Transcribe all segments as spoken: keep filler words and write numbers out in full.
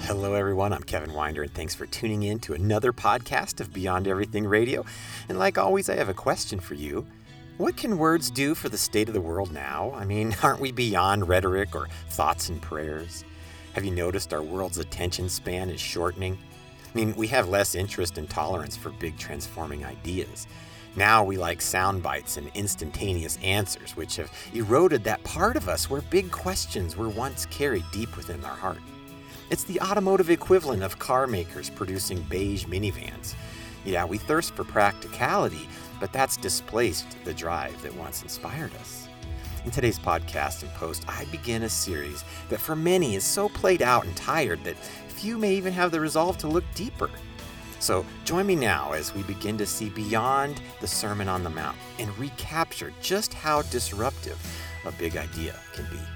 Hello, everyone. I'm Kevin Winder, and thanks for tuning in to another podcast of Beyond Everything Radio. And like always, I have a question for you. What can words do for the state of the world now? I mean, aren't we beyond rhetoric or thoughts and prayers? Have you noticed our world's attention span is shortening? I mean, we have less interest and tolerance for big transforming ideas. Now we like sound bites and instantaneous answers, which have eroded that part of us where big questions were once carried deep within our heart. It's the automotive equivalent of car makers producing beige minivans. Yeah, we thirst for practicality, but that's displaced the drive that once inspired us. In today's podcast and post, I begin a series that for many is so played out and tired that few may even have the resolve to look deeper. So join me now as we begin to see beyond the Sermon on the Mount and recapture just how disruptive a big idea can be.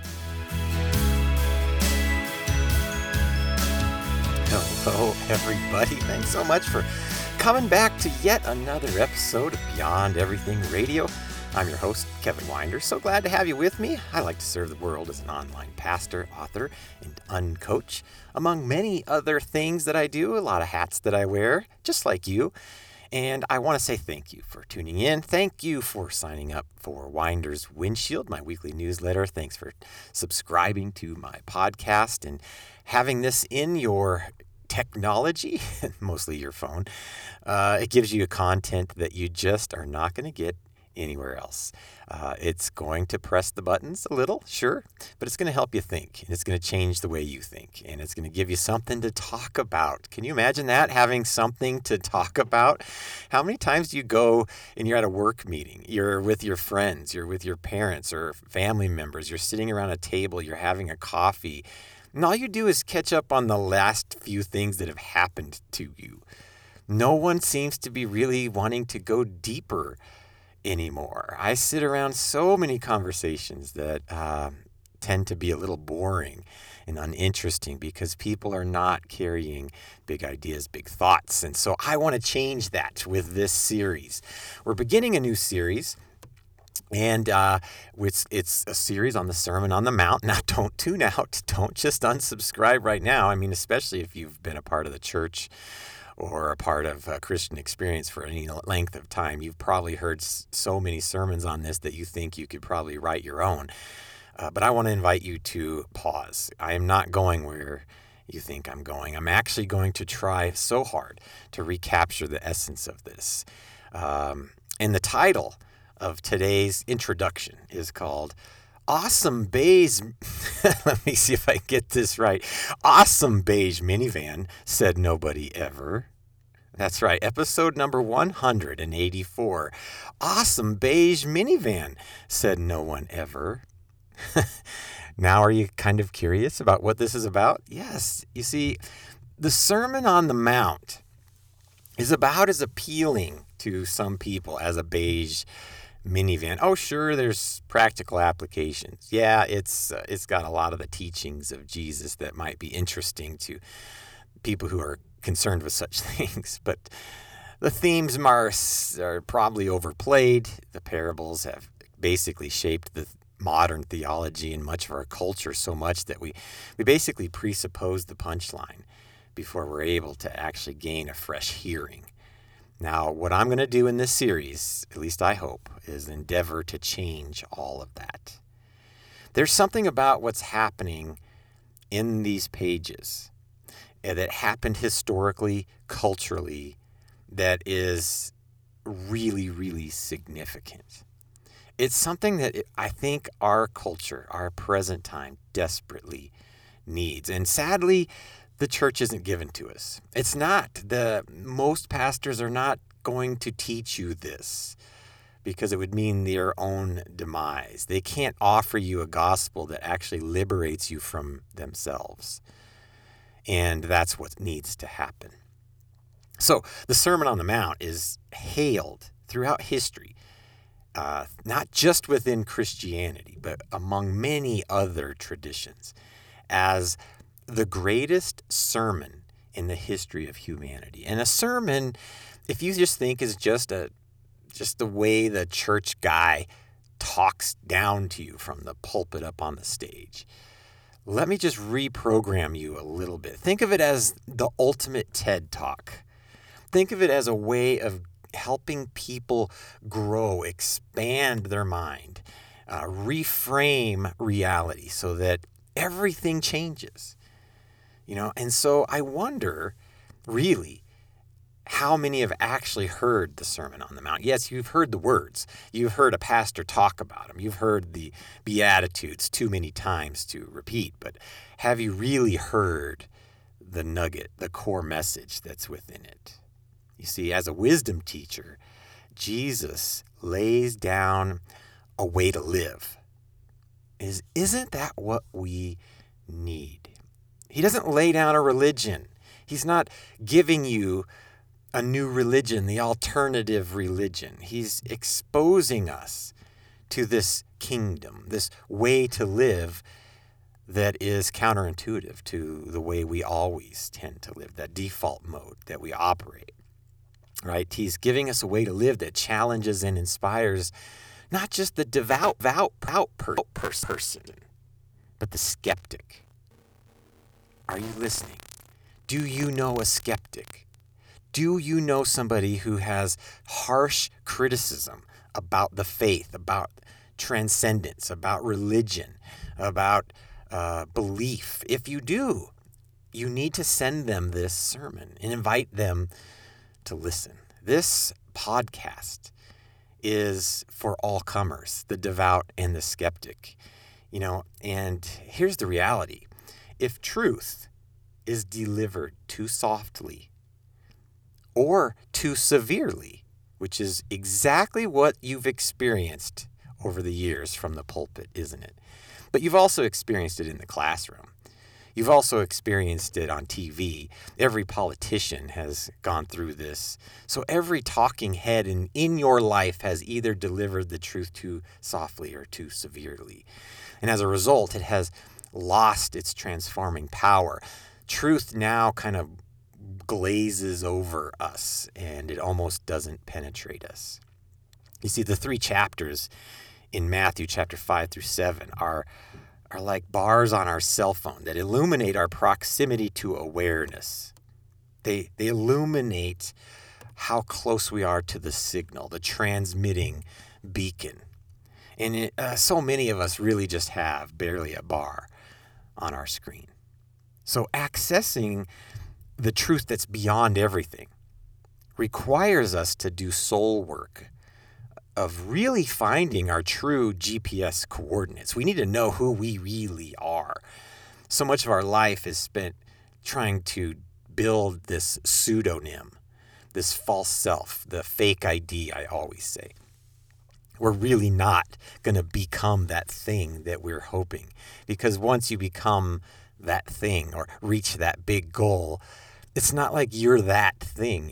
Hello, everybody. Thanks so much for coming back to yet another episode of Beyond Everything Radio. I'm your host, Kevin Winder. So glad to have you with me. I like to serve the world as an online pastor, author, and uncoach. Among many other things that I do, a lot of hats that I wear, just like you. And I want to say thank you for tuning in. Thank you for signing up for Winder's Windshield, my weekly newsletter. Thanks for subscribing to my podcast and having this in your technology, mostly your phone. Uh, it gives you content that you just are not going to get anywhere else. Uh, it's going to press the buttons a little, sure, but it's going to help you think, and it's going to change the way you think, and it's going to give you something to talk about. Can you imagine that, having something to talk about? How many times do you go and you're at a work meeting, you're with your friends, you're with your parents or family members, you're sitting around a table, you're having a coffee, and all you do is catch up on the last few things that have happened to you. No one seems to be really wanting to go deeper anymore. I sit around so many conversations that uh, tend to be a little boring and uninteresting because people are not carrying big ideas, big thoughts. And so I want to change that with this series. We're beginning a new series. And uh, it's, it's a series on the Sermon on the Mount. Now, don't tune out. Don't just unsubscribe right now. I mean, especially if you've been a part of the church or a part of a Christian experience for any length of time. You've probably heard so many sermons on this that you think you could probably write your own. Uh, but I want to invite you to pause. I am not going where you think I'm going. I'm actually going to try so hard to recapture the essence of this. Um, and the title of today's introduction is called Awesome Beige, let me see if I get this right. Awesome Beige Minivan, said nobody ever. That's right, episode number one hundred eighty-four. Awesome Beige Minivan, said no one ever. Now are you kind of curious about what this is about? Yes, you see, the Sermon on the Mount is about as appealing to some people as a beige minivan. Oh, sure, there's practical applications. Yeah, it's uh, it's got a lot of the teachings of Jesus that might be interesting to people who are concerned with such things. But the themes are, are probably overplayed. The parables have basically shaped the modern theology and much of our culture so much that we, we basically presuppose the punchline before we're able to actually gain a fresh hearing. Now, what I'm going to do in this series, at least I hope, is endeavor to change all of that. There's something about what's happening in these pages that happened historically, culturally, that is really, really significant. It's something that I think our culture, our present time, desperately needs. And sadly, the church isn't given to us. It's not. The most pastors are not going to teach you this because it would mean their own demise. They can't offer you a gospel that actually liberates you from themselves. And that's what needs to happen. So the Sermon on the Mount is hailed throughout history, uh, not just within Christianity, but among many other traditions, as the greatest sermon in the history of humanity. And a sermon, if you just think is just a just the way the church guy talks down to you from the pulpit up on the stage, let me just reprogram you a little bit. Think of it as the ultimate TED Talk. Think of it as a way of helping people grow, expand their mind, uh, reframe reality so that everything changes. You know, and so I wonder, really, how many have actually heard the Sermon on the Mount? Yes, you've heard the words. You've heard a pastor talk about them. You've heard the Beatitudes too many times to repeat. But have you really heard the nugget, the core message that's within it? You see, as a wisdom teacher, Jesus lays down a way to live. Is, isn't that what we need? He doesn't lay down a religion. He's not giving you a new religion, the alternative religion. He's exposing us to this kingdom, this way to live that is counterintuitive to the way we always tend to live, that default mode that we operate, right? He's giving us a way to live that challenges and inspires not just the devout, devout, devout per- person, but the skeptic. Are you listening? Do you know a skeptic? Do you know somebody who has harsh criticism about the faith, about transcendence, about religion, about uh, belief? If you do, you need to send them this sermon and invite them to listen. This podcast is for all comers, the devout and the skeptic. You know, and here's the reality. If truth is delivered too softly, or too severely, which is exactly what you've experienced over the years from the pulpit, isn't it? But you've also experienced it in the classroom. You've also experienced it on T V. Every politician has gone through this. So every talking head in, in your life has either delivered the truth too softly or too severely. And as a result, it has lost its transforming power. Truth now kind of glazes over us, and it almost doesn't penetrate us. You see, the three chapters in Matthew chapter five through seven are, are like bars on our cell phone that illuminate our proximity to awareness. They, they illuminate how close we are to the signal, the transmitting beacon. And it, uh, so many of us really just have barely a bar on our screen. So accessing the truth that's beyond everything requires us to do soul work of really finding our true G P S coordinates. We need to know who we really are. So much of our life is spent trying to build this pseudonym, this false self, the fake I D, I always say. We're really not going to become that thing that we're hoping, because once you become that thing or reach that big goal, it's not like you're that thing.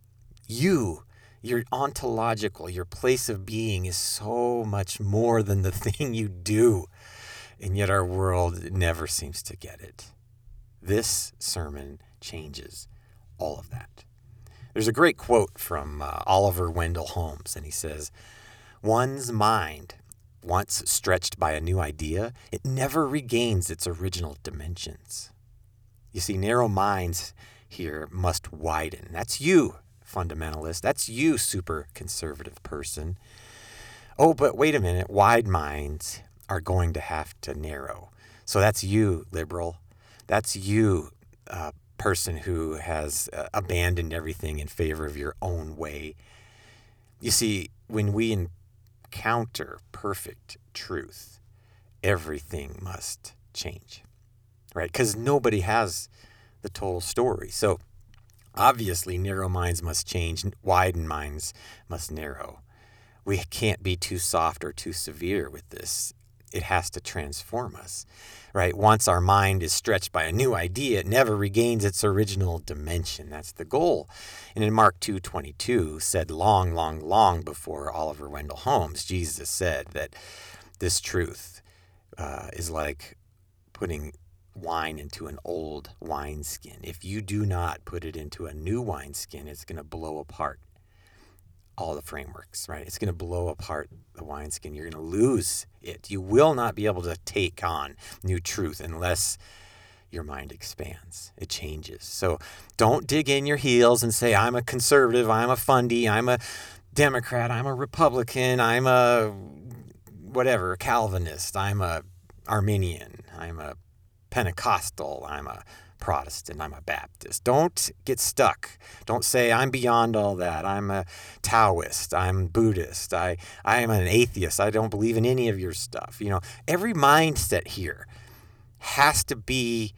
You, your ontological, your place of being is so much more than the thing you do. And yet our world never seems to get it. This sermon changes all of that. There's a great quote from uh, Oliver Wendell Holmes, and he says, "One's mind, once stretched by a new idea, it never regains its original dimensions." You see, narrow minds here must widen. That's you, fundamentalist. That's you, super conservative person. Oh, but wait a minute. Wide minds are going to have to narrow. So that's you, liberal. That's you, uh, person who has uh, abandoned everything in favor of your own way. You see, when we encounter perfect truth, everything must change, right? Because nobody has the total story. So obviously narrow minds must change, widened minds must narrow. We can't be too soft or too severe with this. It has to transform us, right? Once our mind is stretched by a new idea, it never regains its original dimension. That's the goal. And in Mark two twenty-two, said long, long, long before Oliver Wendell Holmes, Jesus said that this truth uh, is like putting wine into an old wineskin. If you do not put it into a new wineskin, it's going to blow apart all the frameworks, right? It's going to blow apart the wineskin. You're going to lose it. You will not be able to take on new truth unless your mind expands. It changes. So don't dig in your heels and say, I'm a conservative, I'm a fundy, I'm a Democrat, I'm a Republican, I'm a whatever, Calvinist, I'm a Arminian, I'm a Pentecostal, I'm a Protestant, I'm a Baptist. Don't get stuck. Don't say, I'm beyond all that. I'm a Taoist, I'm Buddhist, I, I am an atheist, I don't believe in any of your stuff. You know, every mindset here has to be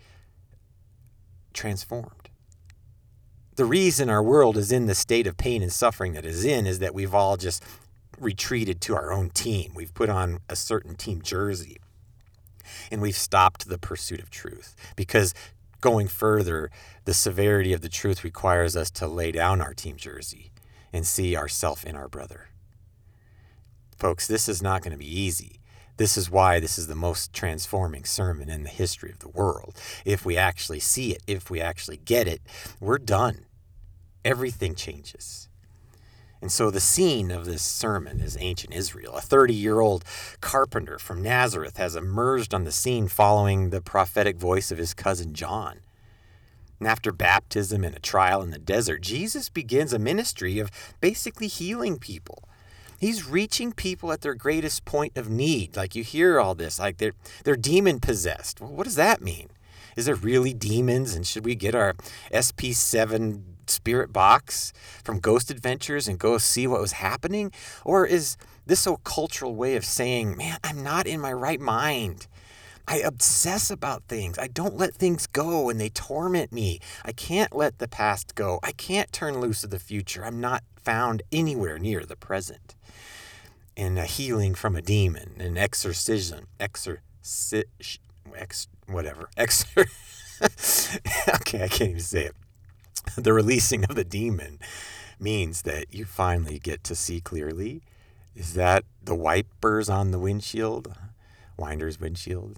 transformed. The reason our world is in the state of pain and suffering that it is in is that we've all just retreated to our own team. We've put on a certain team jersey and we've stopped the pursuit of truth, because going further, the severity of the truth requires us to lay down our team jersey and see ourself in our brother. Folks, this is not going to be easy. This is why this is the most transforming sermon in the history of the world. If we actually see it, if we actually get it, we're done. Everything changes. And so the scene of this sermon is ancient Israel. A thirty-year-old carpenter from Nazareth has emerged on the scene following the prophetic voice of his cousin John. And after baptism and a trial in the desert, Jesus begins a ministry of basically healing people. He's reaching people at their greatest point of need. Like, you hear all this, like they're, they're demon-possessed. Well, what does that mean? Is there really demons? And should we get our S P seven spirit box from Ghost Adventures and go see what was happening? Or is this a cultural way of saying, man, I'm not in my right mind. I obsess about things. I don't let things go and they torment me. I can't let the past go. I can't turn loose of the future. I'm not found anywhere near the present. And a healing from a demon, an exorcism, exorci, ex, whatever, exor. Okay, I can't even say it. The releasing of the demon means that you finally get to see clearly. Is that the wipers on the windshield? Winder's windshield?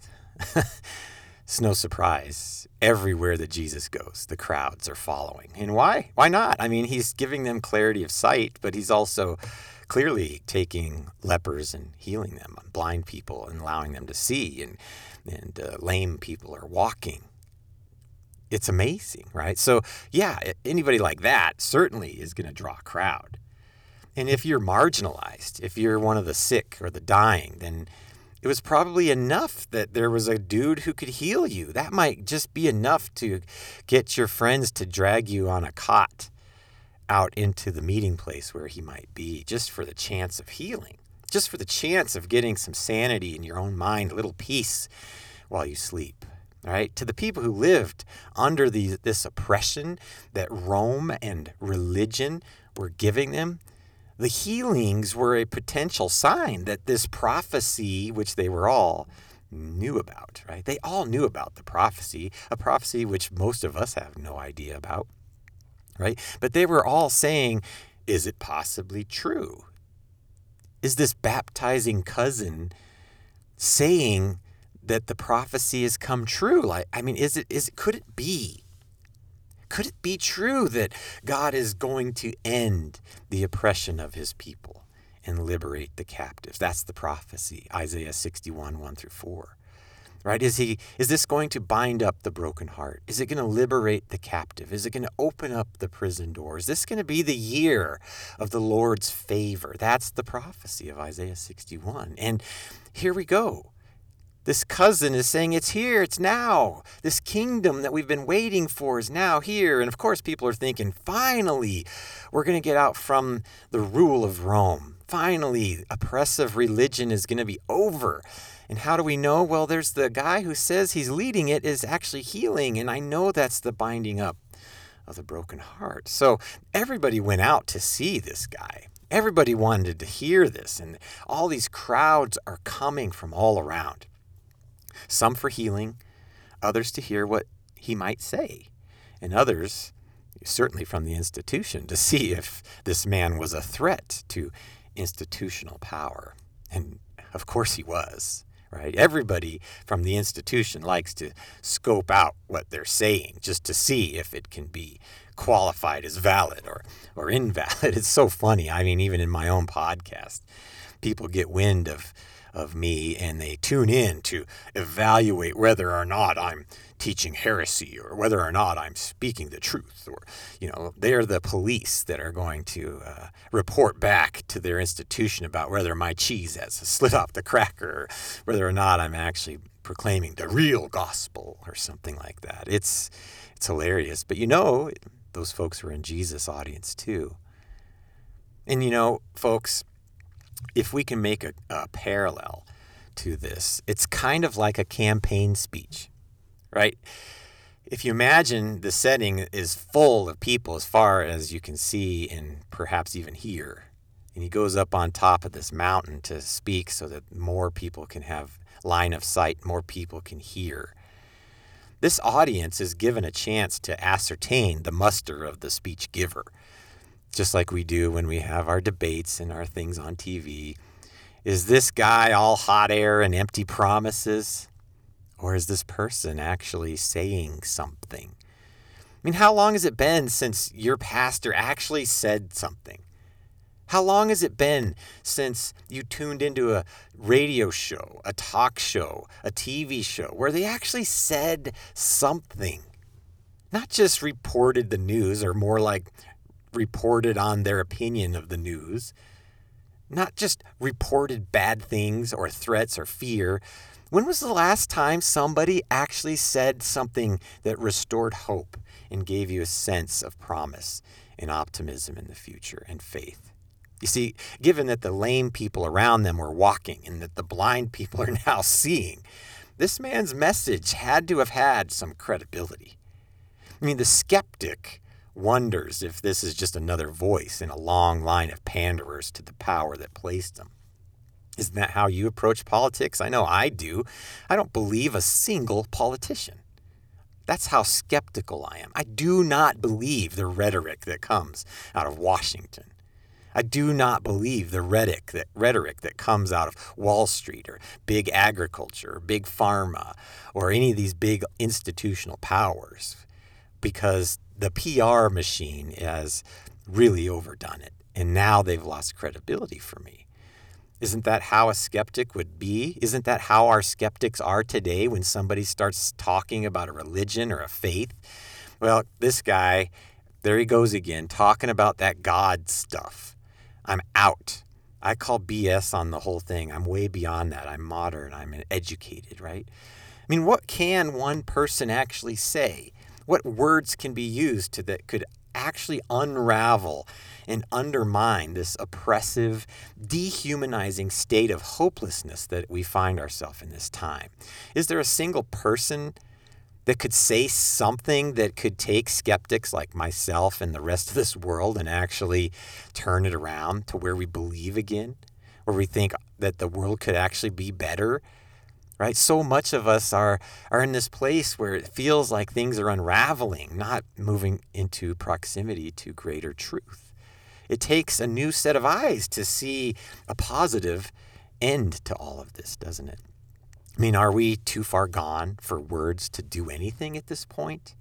It's no surprise. Everywhere that Jesus goes, the crowds are following. And why? Why not? I mean, he's giving them clarity of sight, but he's also clearly taking lepers and healing them, blind people and allowing them to see, and, and uh, lame people are walking. It's amazing, right? So, yeah, anybody like that certainly is going to draw a crowd. And if you're marginalized, if you're one of the sick or the dying, then it was probably enough that there was a dude who could heal you. That might just be enough to get your friends to drag you on a cot out into the meeting place where he might be, just for the chance of healing, just for the chance of getting some sanity in your own mind, a little peace while you sleep. Right? To the people who lived under the, this oppression that Rome and religion were giving them, the healings were a potential sign that this prophecy, which they were all knew about, right? They all knew about the prophecy, a prophecy which most of us have no idea about, right? But they were all saying, is it possibly true? Is this baptizing cousin saying that the prophecy has come true? Like, I mean, is it, is it, could it be? Could it be true that God is going to end the oppression of his people and liberate the captives? That's the prophecy, Isaiah sixty-one, one through four. Right? Is he, is this going to bind up the broken heart? Is it going to liberate the captive? Is it going to open up the prison doors? Is this going to be the year of the Lord's favor? That's the prophecy of Isaiah sixty-one. And here we go. This cousin is saying it's here, it's now. This kingdom that we've been waiting for is now here. And of course, people are thinking, finally, we're going to get out from the rule of Rome. Finally, oppressive religion is going to be over. And how do we know? Well, there's the guy who says he's leading it is actually healing. And I know that's the binding up of the broken heart. So everybody went out to see this guy. Everybody wanted to hear this. And all these crowds are coming from all around. Some for healing, others to hear what he might say, and others, certainly from the institution, to see if this man was a threat to institutional power. And of course he was, right? Everybody from the institution likes to scope out what they're saying just to see if it can be qualified as valid or, or invalid. It's so funny. I mean, even in my own podcast, people get wind of, of me and they tune in to evaluate whether or not I'm teaching heresy or whether or not I'm speaking the truth. Or, you know, they're the police that are going to uh, report back to their institution about whether my cheese has slid off the cracker or whether or not I'm actually proclaiming the real gospel or something like that. It's it's hilarious. But you know, those folks are in Jesus' audience too. And you know, folks, if we can make a, a parallel to this, it's kind of like a campaign speech, right? If you imagine the setting is full of people as far as you can see and perhaps even hear, and he goes up on top of this mountain to speak so that more people can have line of sight, more people can hear. This audience is given a chance to ascertain the muster of the speech giver, just like we do when we have our debates and our things on T V. Is this guy all hot air and empty promises? Or is this person actually saying something? I mean, how long has it been since your pastor actually said something? How long has it been since you tuned into a radio show, a talk show, a T V show, where they actually said something? Not just reported the news, or more like reported on their opinion of the news. Not just reported bad things or threats or fear. When was the last time somebody actually said something that restored hope and gave you a sense of promise and optimism in the future and faith? You see, given that the lame people around them were walking and that the blind people are now seeing, this man's message had to have had some credibility. I mean, the skeptic wonders if this is just another voice in a long line of panderers to the power that placed them. Isn't that how you approach politics? I know I do. I don't believe a single politician. That's how skeptical I am. I do not believe the rhetoric that comes out of Washington. I do not believe the rhetoric that, rhetoric that comes out of Wall Street or big agriculture or big pharma or any of these big institutional powers, because the P R machine has really overdone it, and now they've lost credibility for me. Isn't that how a skeptic would be? Isn't that how our skeptics are today when somebody starts talking about a religion or a faith? Well, this guy, there he goes again, talking about that God stuff. I'm out. I call B S on the whole thing. I'm way beyond that. I'm modern. I'm educated, right? I mean, what can one person actually say? What words can be used to that could actually unravel and undermine this oppressive, dehumanizing state of hopelessness that we find ourselves in this time? Is there a single person that could say something that could take skeptics like myself and the rest of this world and actually turn it around to where we believe again, where we think that the world could actually be better? Right? So much of us are, are in this place where it feels like things are unraveling, not moving into proximity to greater truth. It takes a new set of eyes to see a positive end to all of this, doesn't it? I mean, are we too far gone for words to do anything at this point?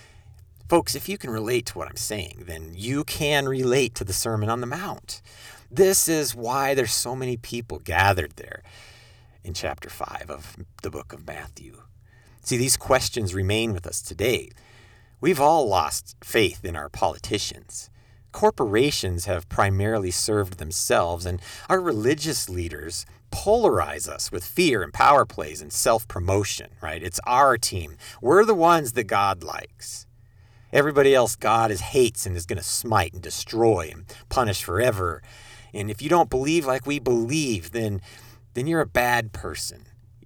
Folks, if you can relate to what I'm saying, then you can relate to the Sermon on the Mount. This is why there's so many people gathered there in chapter five of the book of Matthew. See, these questions remain with us today. We've all lost faith in our politicians. Corporations have primarily served themselves, and our religious leaders polarize us with fear and power plays and self-promotion, right? It's our team. We're the ones that God likes. Everybody else God is hates and is going to smite and destroy and punish forever. And if you don't believe like we believe, then then you're a bad person.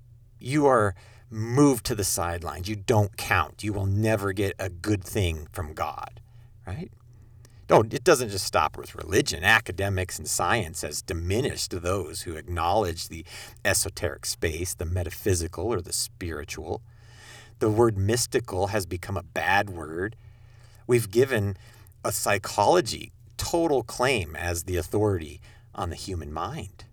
You are moved to the sidelines. You don't count. You will never get a good thing from God, right? Don't, it doesn't just stop with religion. Academics and science has diminished those who acknowledge the esoteric space, the metaphysical or the spiritual. The word mystical has become a bad word. We've given a psychology total claim as the authority on the human mind.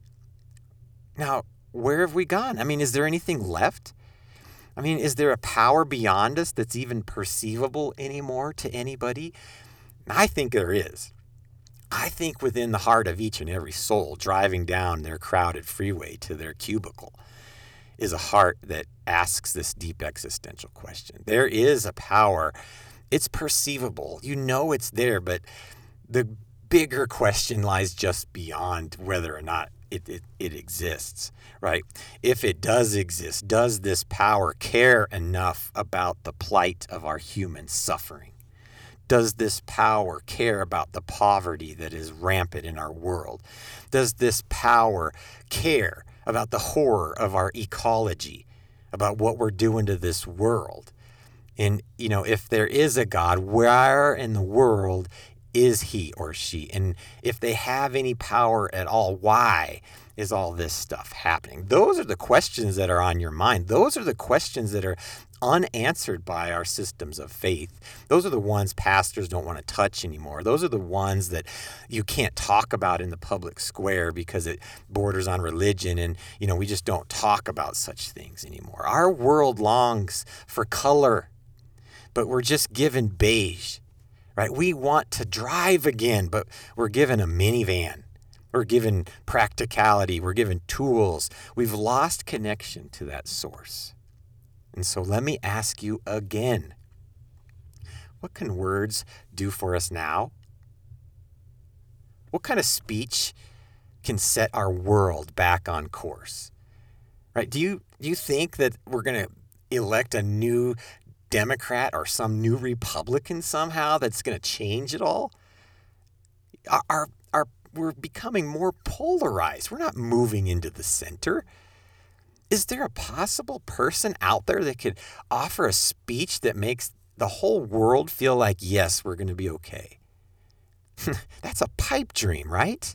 Now, where have we gone? I mean, is there anything left? I mean, is there a power beyond us that's even perceivable anymore to anybody? I think there is. I think within the heart of each and every soul driving down their crowded freeway to their cubicle is a heart that asks this deep existential question. There is a power. It's perceivable. You know it's there, but the bigger question lies just beyond whether or not it, it, it exists, right? If it does exist, does this power care enough about the plight of our human suffering? Does this power care about the poverty that is rampant in our world? Does this power care about the horror of our ecology, about what we're doing to this world? And, you know, if there is a God, where in the world is he or she? And if they have any power at all, why is all this stuff happening? Those are the questions that are on your mind. Those are the questions that are unanswered by our systems of faith. Those are the ones pastors don't want to touch anymore. Those are the ones that you can't talk about in the public square because it borders on religion, and you know we just don't talk about such things anymore. Our world longs for color, but we're just given beige, right? We want to drive again, but we're given a minivan. We're given practicality. We're given tools. We've lost connection to that source. And so let me ask you again, what can words do for us now? What kind of speech can set our world back on course? Right? Do you do you think that we're going to elect a new Democrat or some new Republican somehow that's going to change it all? Our, our, our, we're becoming more polarized. We're not moving into the center. Is there a possible person out there that could offer a speech that makes the whole world feel like, yes, we're going to be okay? That's a pipe dream, right?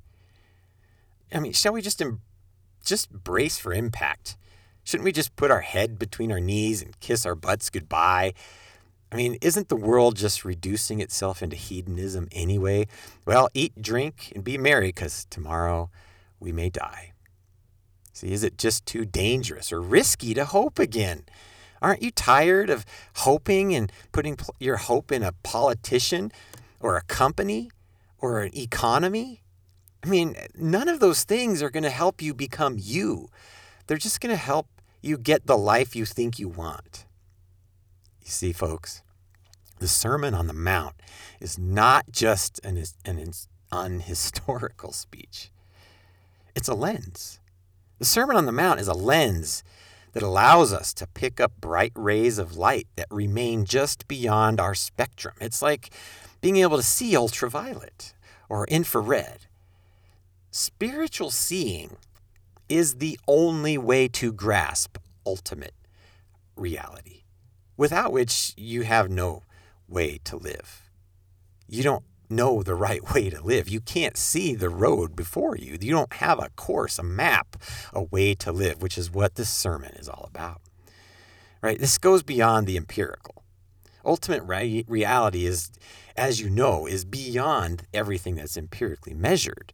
I mean, shall we just em- just brace for impact? Shouldn't we just put our head between our knees and kiss our butts goodbye? I mean, isn't the world just reducing itself into hedonism anyway? Well, eat, drink, and be merry, because tomorrow we may die. See, is it just too dangerous or risky to hope again? Aren't you tired of hoping and putting your hope in a politician or a company or an economy? I mean, none of those things are going to help you become you. They're just going to help you get the life you think you want. You see, folks, the Sermon on the Mount is not just an, an unhistorical speech. It's a lens. The Sermon on the Mount is a lens that allows us to pick up bright rays of light that remain just beyond our spectrum. It's like being able to see ultraviolet or infrared. Spiritual seeing is the only way to grasp ultimate reality, without which you have no way to live. You don't know the right way to live. You can't see the road before you. You don't have a course, a map, a way to live, which is what this sermon is all about. Right? This goes beyond the empirical. Ultimate re- reality is, as you know, is beyond everything that's empirically measured.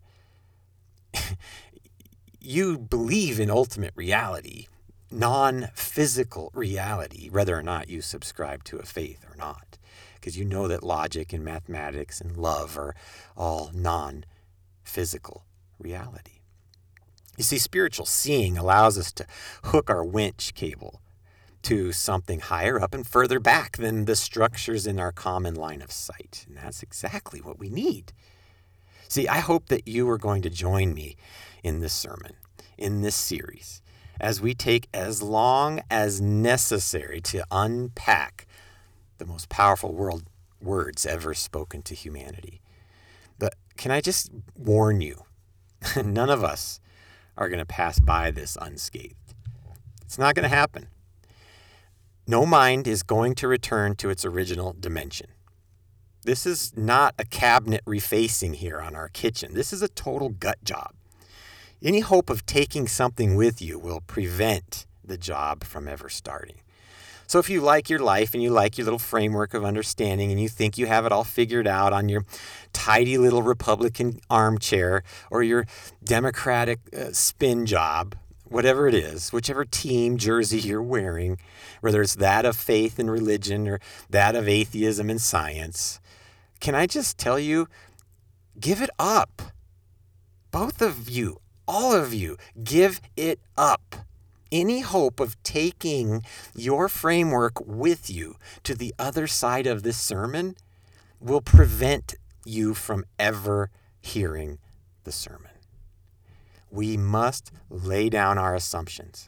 You believe in ultimate reality, non-physical reality, whether or not you subscribe to a faith or not. Because you know that logic and mathematics and love are all non-physical reality. You see, spiritual seeing allows us to hook our winch cable to something higher up and further back than the structures in our common line of sight. And that's exactly what we need. See, I hope that you are going to join me in this sermon, in this series, as we take as long as necessary to unpack the most powerful world words ever spoken to humanity. But can I just warn you, none of us are going to pass by this unscathed. It's not going to happen. No mind is going to return to its original dimension. This is not a cabinet refacing here on our kitchen. This is a total gut job. Any hope of taking something with you will prevent the job from ever starting. So if you like your life and you like your little framework of understanding and you think you have it all figured out on your tidy little Republican armchair or your Democratic uh, spin job, whatever it is, whichever team jersey you're wearing, whether it's that of faith and religion or that of atheism and science, can I just tell you, give it up. Both of you, all of you, give it up. Any hope of taking your framework with you to the other side of this sermon will prevent you from ever hearing the sermon. We must lay down our assumptions,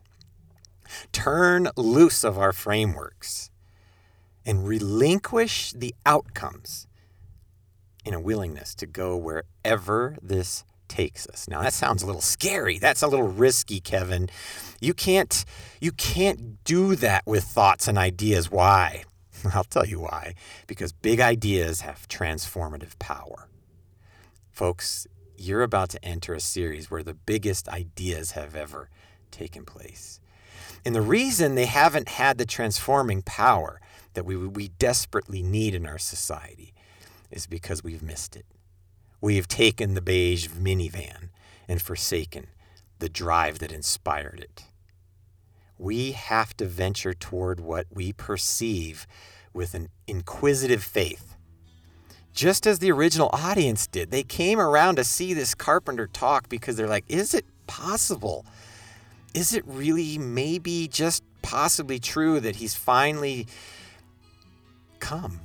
turn loose of our frameworks, and relinquish the outcomes in a willingness to go wherever this takes us. Now that sounds a little scary. That's a little risky, Kevin. You can't you can't do that with thoughts and ideas. Why? I'll tell you why. Because big ideas have transformative power. Folks, you're about to enter a series where the biggest ideas have ever taken place. And the reason they haven't had the transforming power that we we desperately need in our society is because we've missed it. We've taken the beige minivan and forsaken the drive that inspired it. We have to venture toward what we perceive with an inquisitive faith. Just as the original audience did. They came around to see this carpenter talk because they're like, is it possible? Is it really maybe just possibly true that he's finally come?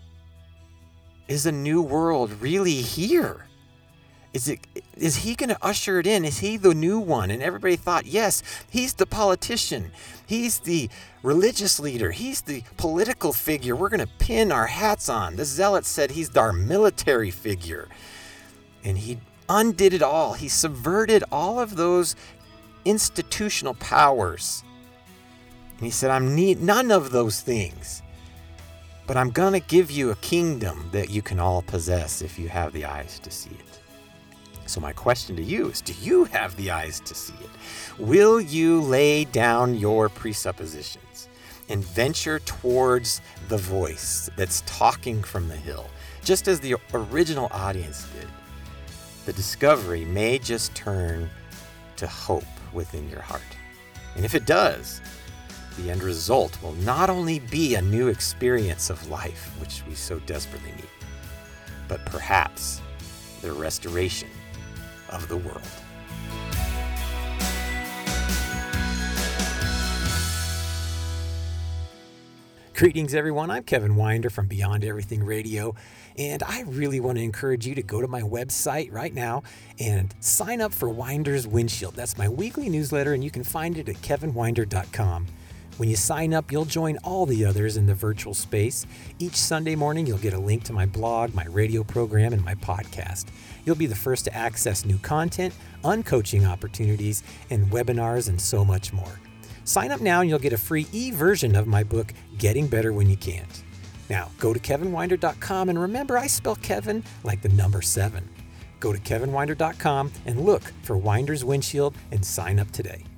Is a new world really here? Is it? Is he going to usher it in? Is he the new one? And everybody thought, yes, he's the politician. He's the religious leader. He's the political figure we're going to pin our hats on. The zealots said he's our military figure. And he undid it all. He subverted all of those institutional powers. And he said, I'm need none of those things. But I'm going to give you a kingdom that you can all possess if you have the eyes to see it. So my question to you is, do you have the eyes to see it? Will you lay down your presuppositions and venture towards the voice that's talking from the hill, just as the original audience did? The discovery may just turn to hope within your heart. And if it does, the end result will not only be a new experience of life, which we so desperately need, but perhaps the restoration of the world. Greetings, everyone. I'm Kevin Winder from Beyond Everything Radio, and I really want to encourage you to go to my website right now and sign up for Winder's Windshield. That's my weekly newsletter, and you can find it at kevin winder dot com. When you sign up, you'll join all the others in the virtual space. Each Sunday morning, you'll get a link to my blog, my radio program, and my podcast. You'll be the first to access new content, uncoaching opportunities, and webinars, and so much more. Sign up now and you'll get a free e-version of my book, Getting Better When You Can't. Now, go to kevin winder dot com, and remember, I spell Kevin like the number seven. Go to kevin winder dot com and look for Winder's Windshield and sign up today.